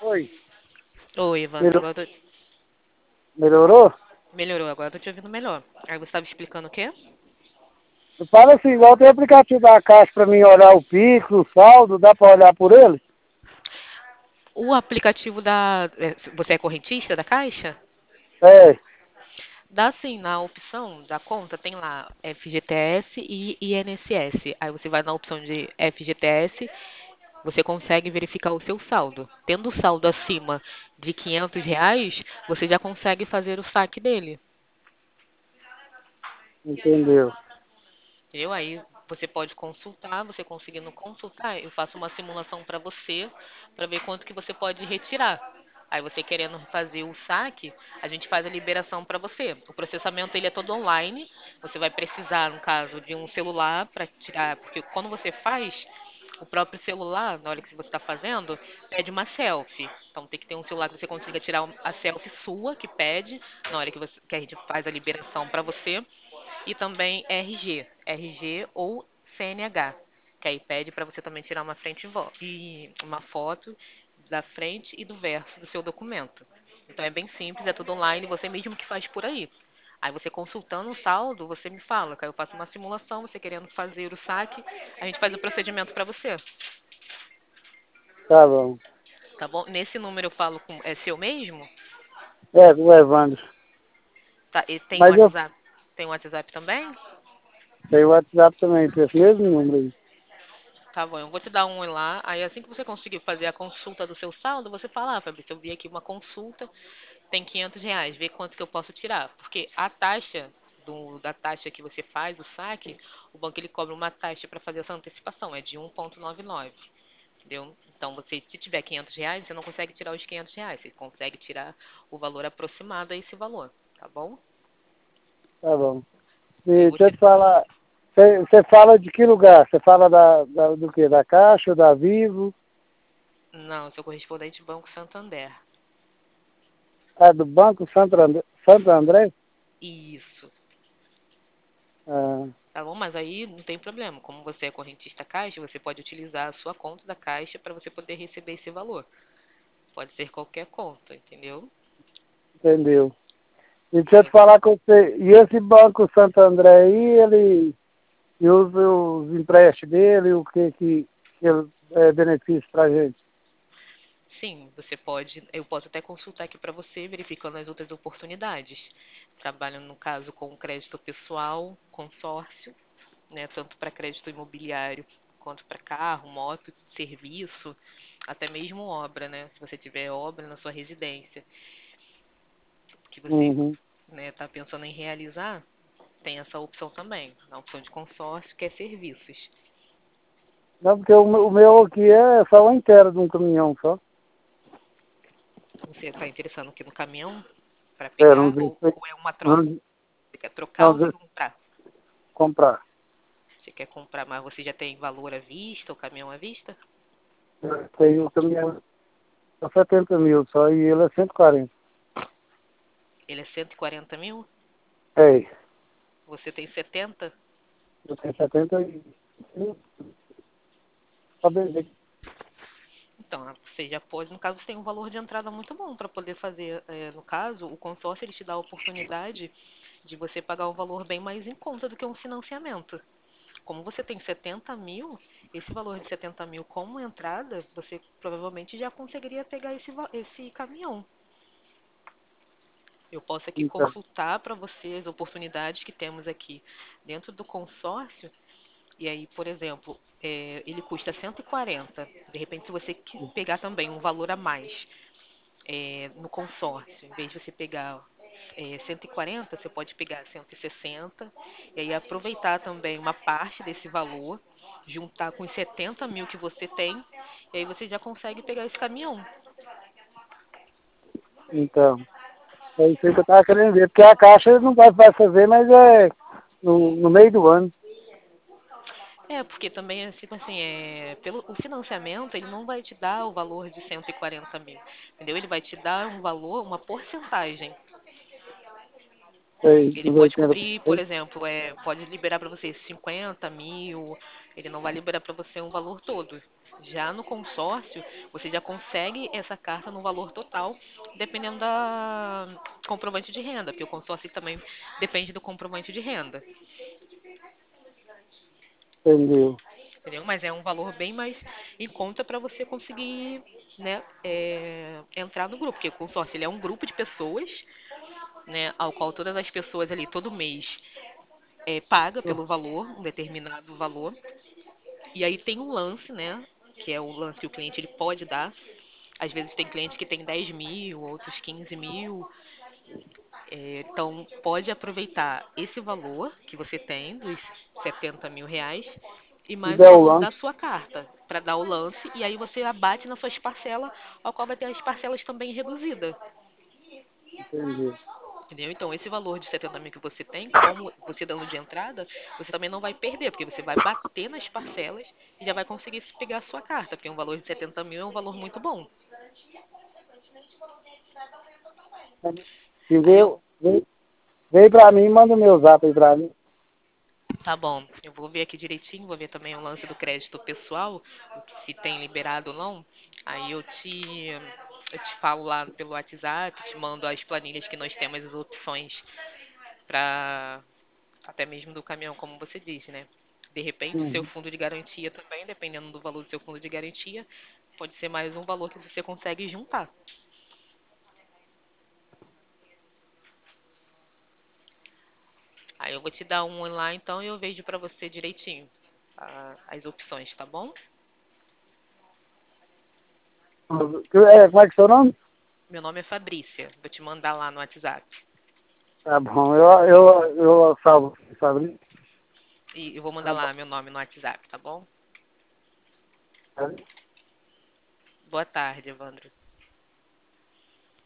Oi, Oi, Evandro, melhor- agora melhorou? melhorou, agora eu tô te ouvindo melhor. Aí você estava explicando o quê? Fala assim, igual tem aplicativo da Caixa pra mim olhar o Pix, o saldo, dá pra olhar por ele? O aplicativo da. Você é correntista da Caixa? É, Dá sim, na opção da conta tem lá FGTS e INSS. Aí você vai na opção de FGTS, você consegue verificar o seu saldo. Tendo o saldo acima de R$ 500, você já consegue fazer o saque dele. entendeu. Entendeu? Aí você pode consultar, você conseguindo consultar, eu faço uma simulação para você, para ver quanto que você pode retirar. Aí você querendo fazer o saque, a gente faz a liberação para você. O processamento ele é todo online. Você vai precisar, no caso, de um celular para tirar, porque quando você faz, o próprio celular, na hora que você está fazendo, pede uma selfie. Então tem que ter um celular que você consiga tirar a selfie sua, que pede, na hora que a gente faz a liberação para você. E também RG ou CNH, que aí pede para você também tirar uma e uma foto da frente e do verso do seu documento. Então é bem simples, é tudo online, você mesmo que faz por aí. Aí você consultando o saldo, você me fala, que aí eu faço uma simulação, você querendo fazer o saque, a gente faz o procedimento para você, Tá bom. tá bom? Nesse número eu falo com é seu mesmo? É, o Evandro. Tá, e tem o Mas eu WhatsApp, tem o WhatsApp também? tenho o WhatsApp também, com esse mesmo número aí. Tá bom, eu vou te dar um oi lá. Aí assim que você conseguir fazer a consulta do seu saldo, você fala, Fabrício, eu vi aqui uma consulta, tem R$ 500, vê quanto que eu posso tirar. Porque a taxa da taxa que você faz, o saque, o banco ele cobra uma taxa para fazer essa antecipação, é de 1,99, entendeu? Então você, se tiver R$ 500, você não consegue tirar os R$ 500, você consegue tirar o valor aproximado a esse valor, tá bom? Tá bom. Eu E vou deixa eu te... te falar, você fala de que lugar? Você fala do quê? Da Caixa, da Vivo? Não, eu sou correspondente Banco Santander. Ah, do Banco Santo André? Isso. Ah, Tá bom? Mas aí não tem problema. Como você é correntista Caixa, você pode utilizar a sua conta da Caixa para você poder receber esse valor. Pode ser qualquer conta, entendeu? entendeu. E deixa Aí eu te você... falar com você, e esse Banco Santo André aí, ele usa os empréstimos dele, o que ele é benefício pra gente. Sim, você pode. Eu posso até consultar aqui para você, verificando as outras oportunidades. Trabalho, no caso, com crédito pessoal, consórcio, né? Tanto para crédito imobiliário quanto para carro, moto, serviço, até mesmo obra, né? Se você tiver obra na sua residência, que você Uhum. está pensando em realizar, tem essa opção também, a opção de consórcio, que é serviços. Não, porque o meu aqui é só uma inteira de um caminhão só. Você está interessado aqui no caminhão para É, pegar não sei ou é uma troca? não, Você quer trocar ou não vai sei comprar? comprar. Você quer comprar, mas você já tem valor à vista, o caminhão à vista? Tem o caminhão é 70 mil só e ele é 140. Ele é 140 mil? É, Você tem 70? eu tenho 70 e só vender. Então, você já pode, no caso, você tem um valor de entrada muito bom para poder fazer, no caso, o consórcio ele te dá a oportunidade de você pagar um valor bem mais em conta do que um financiamento. Como você tem 70 mil, esse valor de 70 mil como entrada, você provavelmente já conseguiria pegar esse caminhão. Eu posso aqui Então, consultar para você as oportunidades que temos aqui dentro do consórcio. E aí, por exemplo, ele custa 140. De repente, se você pegar também um valor a mais no consórcio, em vez de você pegar 140, você pode pegar 160 e aí aproveitar também uma parte desse valor, juntar com os 70 mil que você tem, e aí você já consegue pegar esse caminhão. então, é isso aí que eu estava querendo ver, porque a Caixa não vai fazer, mas é no meio do ano. Porque também, tipo assim, pelo o financiamento, ele não vai te dar o valor de 140 mil, entendeu? Ele vai te dar um valor, uma porcentagem. Ele Dos pode 80%. cobrir, por exemplo, pode liberar para você 50 mil, ele não vai liberar para você um valor todo. Já no consórcio, você já consegue essa carta no valor total, dependendo da comprovante de renda, porque o consórcio também depende do comprovante de renda, Entendeu? entendeu? Mas é um valor bem mais em conta para você conseguir, né, entrar no grupo, porque o consórcio ele é um grupo de pessoas, né, ao qual todas as pessoas ali todo mês paga pelo valor, um determinado valor, e aí tem um lance, né, que é o lance que o cliente ele pode dar. Às vezes tem cliente que tem 10 mil, outros 15 mil. Então, pode aproveitar esse valor que você tem, dos 70 mil reais, e E mais o der o valor da lance, sua carta, para dar o lance, e aí você abate nas suas parcelas, ao qual vai ter as parcelas também reduzidas. entendeu? Entendeu? Então, esse valor de 70 mil que você tem, como você dando de entrada, você também não vai perder, porque você vai bater nas parcelas e já vai conseguir pegar a sua carta, porque um valor de 70 mil é um valor muito bom. E Aí eu, veio pra mim, manda o meu zap aí pra mim. tá bom, eu vou ver aqui direitinho, vou ver também o lance do crédito pessoal, se tem liberado ou não. Aí eu te falo lá pelo WhatsApp, te mando as planilhas que nós temos, as opções para até mesmo do caminhão, como você disse, né? De repente, o seu Uhum. fundo de garantia também, dependendo do valor do seu fundo de garantia, pode ser mais um valor que você consegue juntar. Aí eu vou te dar um lá então e eu vejo pra você direitinho as opções, tá bom? Como é que é o seu nome? Meu nome é Fabrícia, vou te mandar lá no WhatsApp. Tá bom, eu salvo, sabe? E eu vou mandar Tá bom. lá meu nome no WhatsApp, tá bom? Tá. Boa tarde, Evandro.